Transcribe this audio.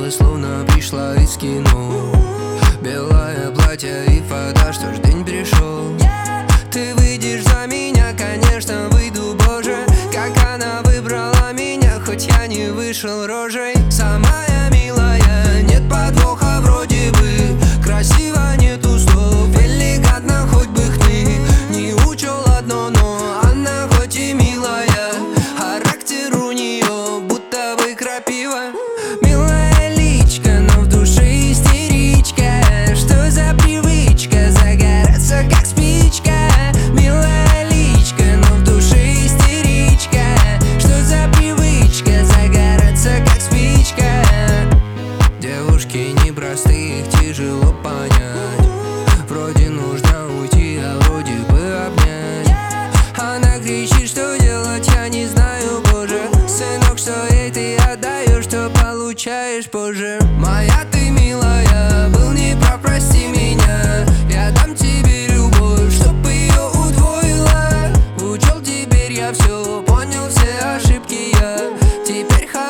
улыбалась, словно пришла из кино. Белое платье и фото, что ж день пришел. Ты выйдешь за меня, конечно, выйду, боже. Как она выбрала меня, хоть я не вышел рожей. Самая милая, нет подвоха вроде бы. Красиво, нету слов, элегантно, хоть бы хны. Не учел одно, но она хоть и милая. Характер у нее будто бы крапива. Милая личка, но в душе истеричка. Что за привычка загораться как спичка? Милая личка, но в душе истеричка. Что за привычка загораться как спичка? Девушки непростые, их тяжело понять. Вроде нужно уйти, а вроде бы обнять. Она кричит, что делать, я не знаю, боже. Сынок, что ей ты отдаешь, что получаешь позже. Моя ты милая, был неправ, прости меня. Я дам тебе любовь, чтоб ее удвоила. Учел теперь я все, понял все ошибки я. Теперь